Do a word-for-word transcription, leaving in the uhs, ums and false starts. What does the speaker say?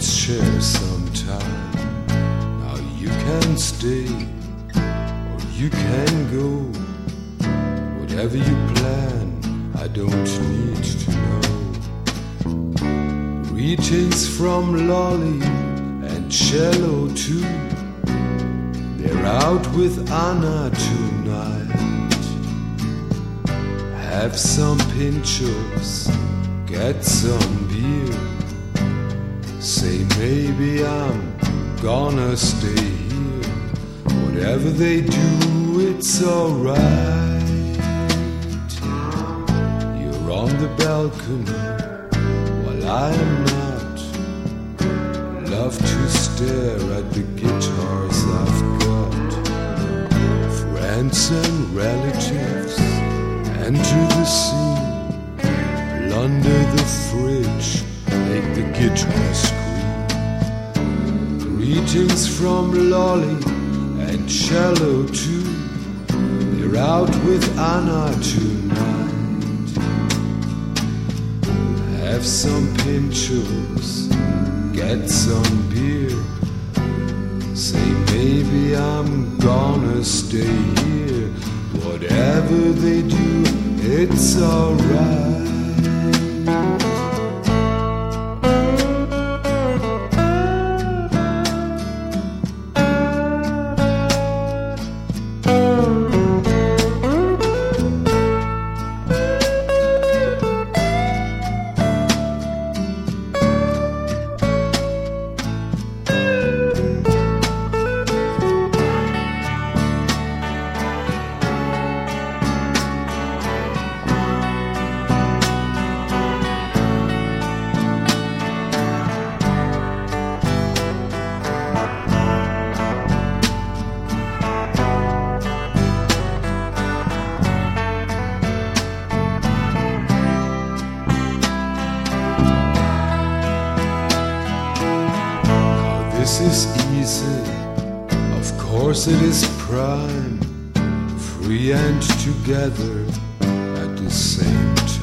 let's share some time. Now you can stay or you can go. Whatever you plan, I don't need to know. Greetings from Lolly and Cello too. They're out with Anna tonight. Have some pinchos, get some beer. Say maybe I'm gonna stay here. Whatever they do, it's alright. You're on the balcony while I am not. Love to stare at the guitars I've got. Friends and relatives enter the scene. Plunder the fridge, make the guitar scream. Greetings from Lolly and Cello too. They're out with Anna tonight. Have some pinchos, get some beer. Say maybe I'm gonna stay here. Whatever they do, it's alright. This is easy, of course it is prime, free and together at the same time.